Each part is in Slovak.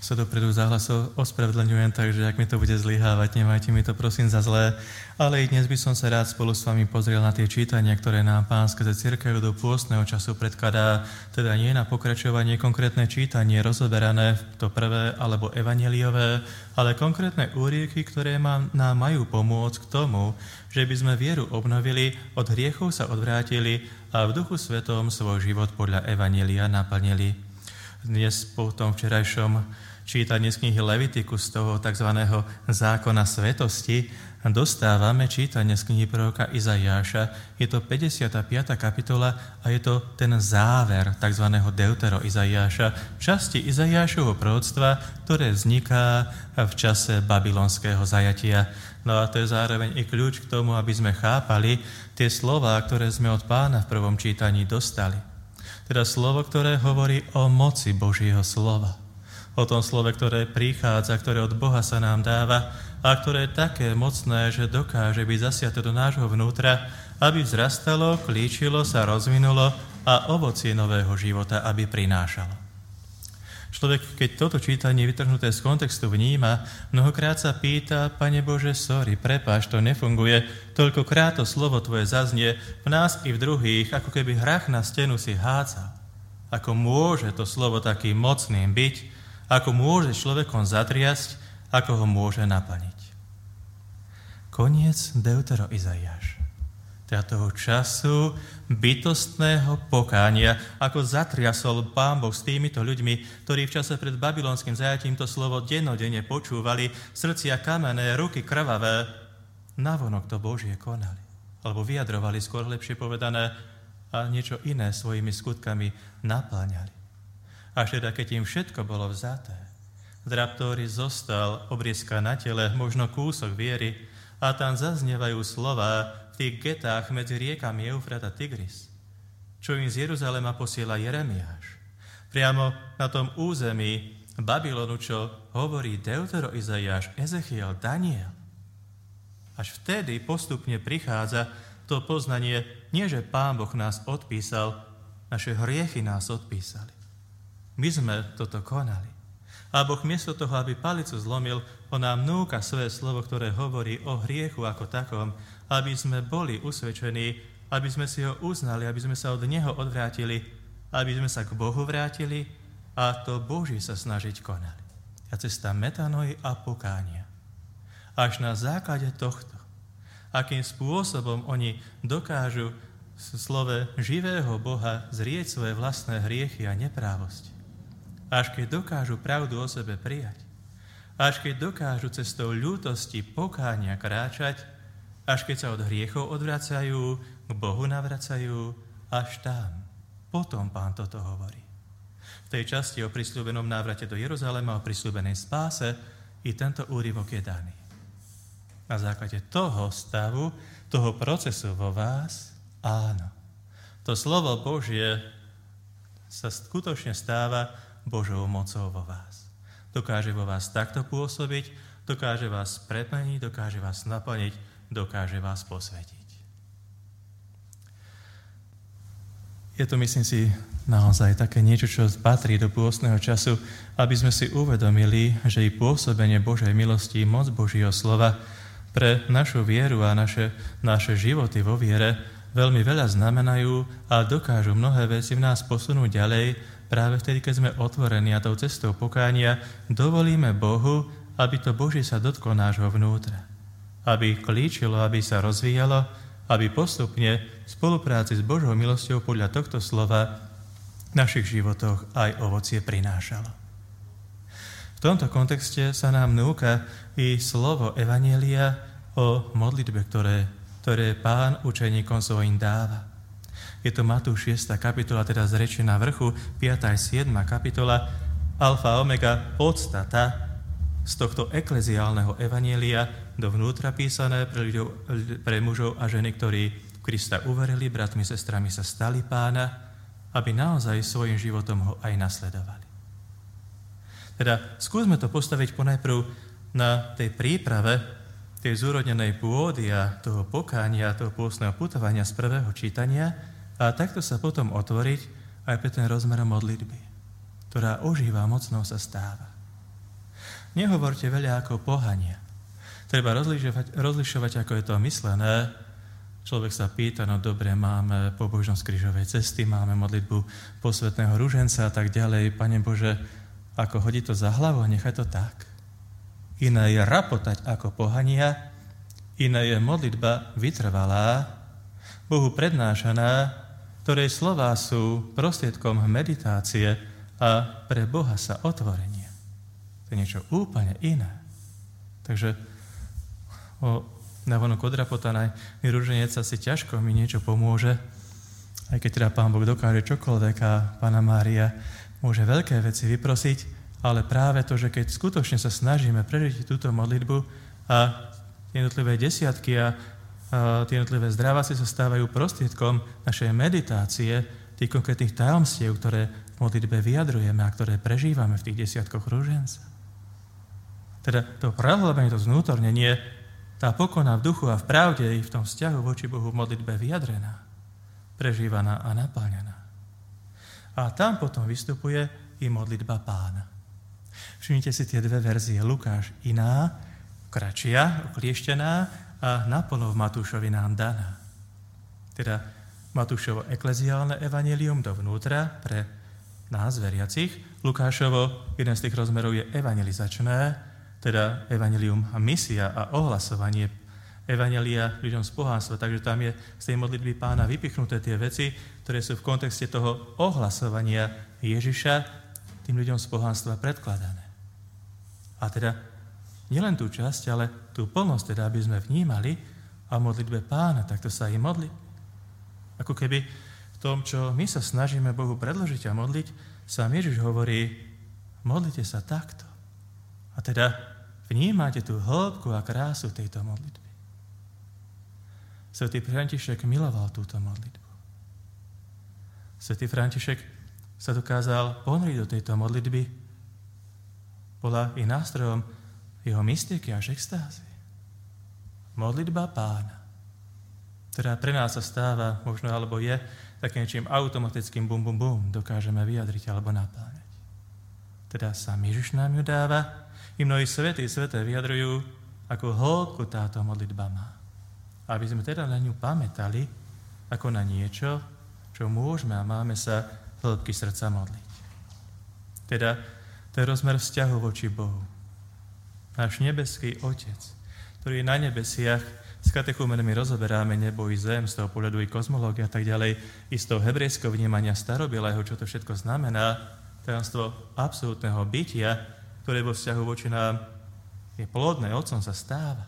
sa dopredu záhlas ospravedlňujem, takže ak mi to bude zlyhávať, nemajte mi to prosím za zlé. Ale i dnes by som sa rád spolu s vami pozrel na tie čítania, ktoré nám Pán skrze cirkev do pôstneho času predkladá, teda nie na pokračovanie konkrétne čítanie rozoberané, to prvé alebo evanjeliové, ale konkrétne úryvky, ktoré nám majú pomôcť k tomu, že by sme vieru obnovili, od hriechov sa odvrátili a v Duchu Svetom svoj život podľa evanjelia naplnili. Dnes po tom včerajšom čítaní z knihy Levitikus, z toho tzv. Zákona svetosti, dostávame čítanie z knihy proroka Izaiáša. Je to 55. kapitola a je to ten záver tzv. Deutero Izaiáša, časti Izaiášovho proroctva, ktoré vzniká v čase babylonského zajatia. No a to je zároveň i kľúč k tomu, aby sme chápali tie slová, ktoré sme od Pána v prvom čítaní dostali. Teda slovo, ktoré hovorí o moci Božieho slova. O tom slove, ktoré prichádza, ktoré od Boha sa nám dáva a ktoré je také mocné, že dokáže byť zasiaté do nášho vnútra, aby vzrastalo, klíčilo sa, rozvinulo a ovocie nového života, aby prinášalo. Človek, keď toto čítanie vytrhnuté z kontextu vníma, mnohokrát sa pýta: Pane Bože, sorry, prepáč, to nefunguje, toľkokrát to slovo Tvoje zaznie v nás i v druhých, ako keby hrách na stenu si hádzal. Ako môže to slovo takým mocným byť, ako môže človekom zatriasť, ako ho môže naplniť. Koniec Deutero Izaiáša. Teda toho času bytostného pokánia, ako zatriasol Pán Boh s týmito ľuďmi, ktorí v čase pred babylonským zajatím to slovo dennodenne počúvali, srdcia kamenné, ruky krvavé, navonok to Božie konali. Alebo vyjadrovali, skôr lepšie povedané, a niečo iné svojimi skutkami napĺňali. Až teda, keď im všetko bolo vzaté, v draptóri zostal obriezka na tele, možno kúsok viery, a tam zaznievajú slová v tých getách medzi riekami Eufrat a Tigris, čo im z Jeruzalema posiela Jeremiáš. Priamo na tom území Babylonu, čo hovorí Deutero Izaiáš, Ezechiel, Daniel. Až vtedy postupne prichádza to poznanie, nie že Pán Boh nás odpísal, naše hriechy nás odpísali. My sme toto konali. A Boh miesto toho, aby palicu zlomil, on nám núka svoje slovo, ktoré hovorí o hriechu ako takom, aby sme boli usvedčení, aby sme si ho uznali, aby sme sa od neho odvrátili, aby sme sa k Bohu vrátili a to Boží sa snažiť konali. A cesta metanoi a pokánia. Až na základe tohto, akým spôsobom oni dokážu v slove živého Boha zrieť svoje vlastné hriechy a neprávosti. Až keď dokážu pravdu o sebe prijať, až keď dokážu cestou ľútosti, pokánia kráčať, až keď sa od hriechov odvracajú, k Bohu navracajú, až tam. Potom Pán toto hovorí. V tej časti o prisľúbenom návrate do Jeruzalema, o prisľúbenej spáse, i tento úryvok je daný. Na základe toho stavu, toho procesu vo vás, áno. To slovo Božie sa skutočne stáva Božou mocou vo vás. Dokáže vo vás takto pôsobiť, dokáže vás premeniť, dokáže vás naplniť, dokáže vás posvätiť. Je to, myslím si, naozaj také niečo, čo patrí do pôstneho času, aby sme si uvedomili, že i pôsobenie Božej milosti, moc Božieho slova pre našu vieru a naše životy vo viere veľmi veľa znamenajú a dokážu mnohé veci v nás posunúť ďalej. Práve vtedy, keď sme otvorení a tou cestou pokánia dovolíme Bohu, aby to Boží sa dotklo nášho vnútra. Aby klíčilo, aby sa rozvíjalo, aby postupne v spolupráci s Božou milosťou podľa tohto slova v našich životoch aj ovocie prinášalo. V tomto kontexte sa nám núka i slovo Evanjelia o modlitbe, ktoré Pán učeníkom svojim dáva. Je to Matúš 6. kapitola, teda z reči na vrchu, 5. a 7. kapitola, alfa a omega, podstata z tohto ekleziálneho evanjelia dovnútra písané pre mužov a ženy, ktorí Krista uverili, bratmi, sestrami sa stali Pána, aby naozaj svojim životom ho aj nasledovali. Teda skúsme to postaviť ponajprv na tej príprave tej zúrodnenej pôdy a toho pokánia, toho pôstneho putovania z prvého čítania, a takto sa potom otvoriť aj pre ten rozmer modlitby, ktorá ožíva, mocnou sa stáva. nehovorte veľa ako pohania. Treba rozlišovať, ako je to myslené. Človek sa pýta, no dobre, máme pobožnosť krížovej cesty, máme modlitbu posvätného ruženca a tak ďalej. Pane Bože, ako hodí to za hlavu, nechaj to tak. Iné je rapotať ako pohania, iné je modlitba vytrvalá, Bohu prednášaná, ktorej slová sú prostriedkom meditácie a pre Boha sa otvorenie. To je niečo úplne iné. Takže navonok odrapotaný ruženec asi ťažko mi niečo pomôže, aj keď teda Pán Boh dokáže čokoľvek a Panna Mária môže veľké veci vyprosiť, ale práve to, že keď skutočne sa snažíme prežiť túto modlitbu a jednotlivé desiatky a tie jednotlivé zdravásy sa stávajú prostriedkom našej meditácie, tých konkrétnych tajomstiev, ktoré v modlitbe vyjadrujeme a ktoré prežívame v tých desiatkoch ruženca. Teda to prehlbenie, to zvnútornenie, tá pokona v duchu a v pravde i v tom vzťahu voči Bohu v modlitbe vyjadrená, prežívaná a naplňaná. A tam potom vystupuje i modlitba Pána. Všimnite si tie dve verzie. Lukáš iná, kratšia, oklieštená, a naplno v Matúšovi nám daná. Teda Matúšovo ekleziálne evanjelium dovnútra pre nás, veriacich. Lukášovo, jeden z tých rozmerov je evangelizačné, teda evanjelium a misia a ohlasovanie evanjelia ľuďom z pohánstva. Takže tam je z tej modlitby Pána vypichnuté tie veci, ktoré sú v kontexte toho ohlasovania Ježiša tým ľuďom z pohánstva predkladané. A teda nielen tú časť, ale tú plnosť, teda, aby sme vnímali a v modlitbe Pána, takto sa i modli. Ako keby v tom, čo my sa snažíme Bohu predložiť a modliť, sám Ježiš hovorí, modlite sa takto. A teda vnímate tú hĺbku a krásu tejto modlitby. Svätý František miloval túto modlitbu. Svätý František sa dokázal ponoriť do tejto modlitby, bola i nástrojom jeho mystiky až extázy. Modlitba Pána, ktorá pre nás sa stáva, možno alebo je, takým niečím automatickým bum, bum, bum, dokážeme vyjadriť alebo napáňať. Teda sám Ježiš nám ju dáva, i mnohí sveté vyjadrujú, ako hĺbku táto modlitba má. Aby sme teda na ňu pamätali, ako na niečo, čo môžeme a máme sa hĺbky srdca modliť. Teda to je rozmer vzťahu voči Bohu. Náš nebeský Otec, ktorý je na nebesiach, s katechumenmi rozoberáme nebo i zem, z toho pohľadu i kozmológia a tak ďalej, i z toho hebrejského vnímania starobilého, čo to všetko znamená, tajomstvo absolútneho bytia, ktoré vo vzťahu voči nám je plodné, Otcom sa stáva.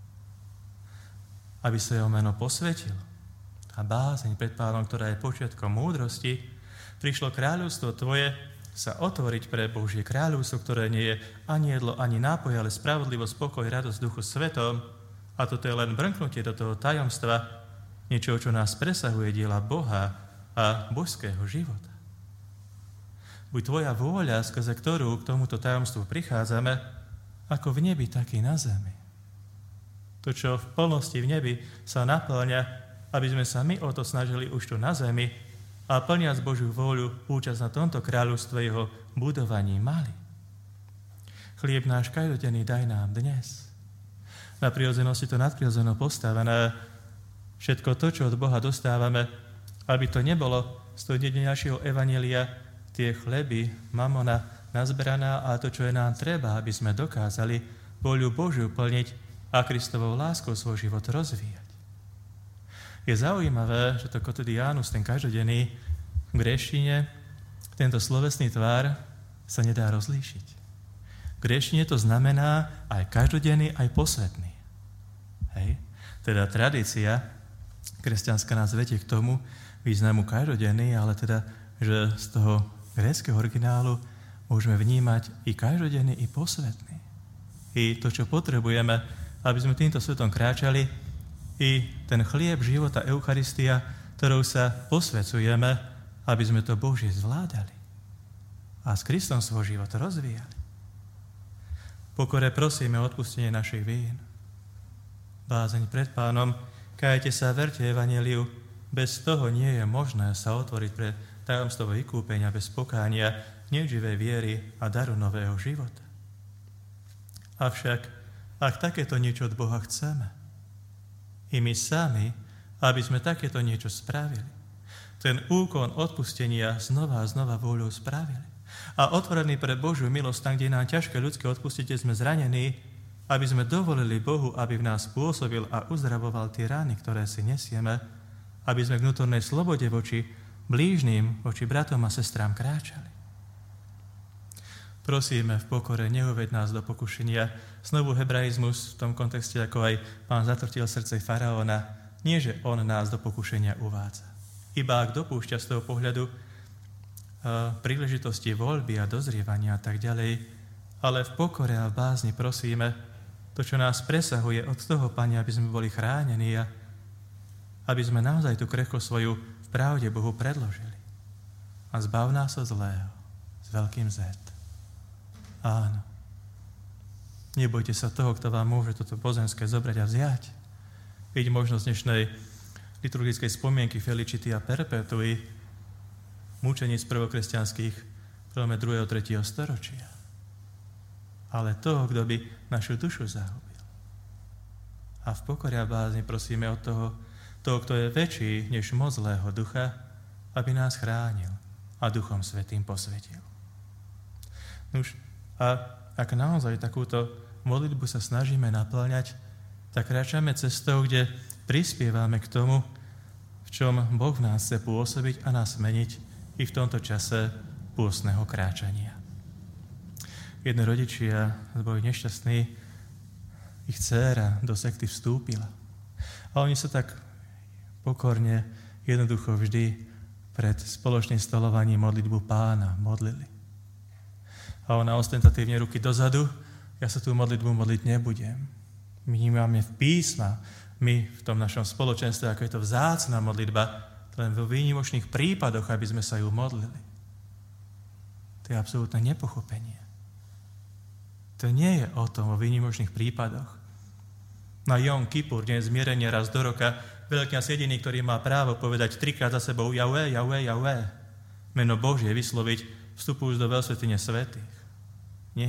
Aby sa jeho meno posvetilo. A bázeň pred Pánom, ktorá je počiatkom múdrosti, prišlo kráľovstvo Tvoje, sa otvoriť pre Božie kráľovstvo, ktoré nie je ani jedlo, ani nápoj, ale spravodlivosť, pokoj, radosť v duchu svetom. A toto je len brnknutie do toho tajomstva, niečoho, čo nás presahuje diela Boha a božského života. Buď Tvoja vôľa, skrze ktorú k tomuto tajomstvu prichádzame, ako v nebi, tak i na zemi. To, čo v plnosti v nebi sa naplňa, aby sme sa my o to snažili už tu na zemi, a plniac Božiu vôľu účasť na tomto kráľovstve jeho budovaní mali. Chlieb náš každodenný daj nám dnes. Na prirodzenosti to nadprirodzeno postavené. Všetko to, čo od Boha dostávame, aby to nebolo z toho našeho evanjelia tie chleby, mamona nazberaná a to, čo je nám treba, aby sme dokázali vôľu Božiu plniť a Kristovou láskou svoj život rozvíjať. Je zaujímavé, že to kotidiánus, ten každodenný v gréštine, tento slovesný tvár sa nedá rozlíšiť. V gréštine to znamená aj každodenný, aj posvätný. Hej? Teda tradícia kresťanská nás vedie k tomu významu každodenný, ale teda, že z toho gréckeho originálu môžeme vnímať i každodenný, i posvätný. I to, čo potrebujeme, aby sme týmto svetom kráčali, i ten chlieb života Eucharistia, ktorou sa posvecujeme, aby sme to Božie zvládali a s Kristom svoj život rozvíjali. Pokore prosíme o odpustenie našich vín. Bázeň pred Pánom, kajte sa, verte evanjeliu, bez toho nie je možné sa otvoriť pre tajomstvo vykúpenia bez pokánia, neživej viery a daru nového života. Avšak, ak takéto niečo od Boha chceme, i my sami, aby sme takéto niečo spravili, ten úkon odpustenia znova a znova vôľou spravili a otvorení pre Božiu milosť, tam, kde je nám ťažké ľudské odpustiť, sme zranení, aby sme dovolili Bohu, aby v nás pôsobil a uzdravoval tie rány, ktoré si nesieme, aby sme k vnútornej slobode voči blížnym, voči bratom a sestrám kráčali. Prosíme v pokore, neuveď nás do pokušenia. Znovu hebraizmus v tom kontexte, ako aj Pán zatrtil srdce faraóna, nie, že on nás do pokušenia uvádza. Iba ak dopúšťa z toho pohľadu príležitosti voľby a dozrievania a tak ďalej, ale v pokore a v bázni prosíme to, čo nás presahuje od toho, Pane, aby sme boli chránení a aby sme naozaj tú krehkosť svoju v pravde Bohu predložili. A zbav nás od zlého s veľkým Z. Áno. Nebojte sa toho, kto vám môže toto pozemské zobrať a vziať. Byť možnosť dnešnej liturgickej spomienky Felicitia Perpetui, mučeníc prvokresťanských prelome 2. a 3. storočia. Ale toho, kto by našu dušu zahubil. A v pokore a bázni prosíme od toho, kto je väčší než moc zlého ducha, aby nás chránil a Duchom Svätým posvetil. Nuž, a ak naozaj takúto modlitbu sa snažíme naplňať, tak kráčame cestou, kde prispievame k tomu, v čom Boh v nás chce pôsobiť a nás meniť i v tomto čase pôstneho kráčania. Jedni rodičia boli nešťastní, ich dcéra do sekty vstúpila. A oni sa tak pokorne, jednoducho vždy pred spoločným stolovaním modlitbu Pána modlili. A ona ostentatívne ruky dozadu, ja sa tú modlitbu modliť nebudem. My máme v písma, my v tom našom spoločenstve, ako je to vzácna modlitba, len vo výnimočných prípadoch, aby sme sa ju modlili. To je absolútne nepochopenie. To nie je o tom, vo výnimočných prípadoch. Na Jom Kippur, deň zmierenia raz do roka, veľkňaz jediný, ktorý má právo povedať 3-krát za sebou Jahve, Jahve, Jahve, meno Božie vysloviť, vstupujúc do veľsvätyne svätých. Nie.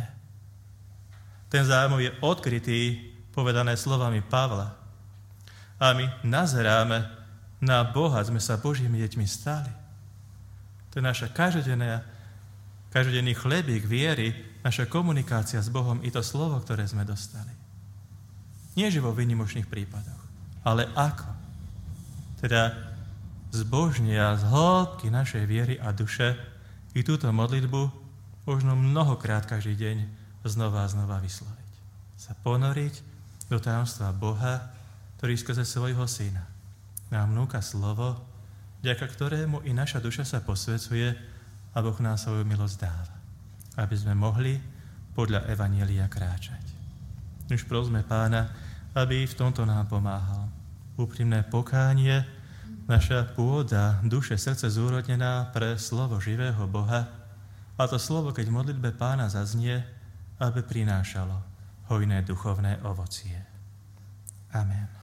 Ten zájmov je odkrytý, povedané slovami Pavla. A my nazeráme na Boha, sme sa Božími deťmi stali. To je naša každodenný chlebík viery, naša komunikácia s Bohom i to slovo, ktoré sme dostali. Nie že vo výnimočných prípadoch, ale ako? Teda zbožne a z hĺbky našej viery a duše i túto modlitbu možno mnohokrát každý deň znova a znova vysloviť. Sa ponoriť do tajomstva Boha, ktorý skrze svojho Syna nám núka slovo, vďaka ktorému i naša duša sa posvecuje a Boh nám svoju milosť dáva, aby sme mohli podľa Evanjelia kráčať. Už prosme Pána, aby v tomto nám pomáhal. Úprimné pokánie, naša pôda, duše, srdce zúrodnená pre slovo živého Boha, a to slovo, keď v modlitbe Pána zaznie, aby prinášalo hojné duchovné ovocie. Amen.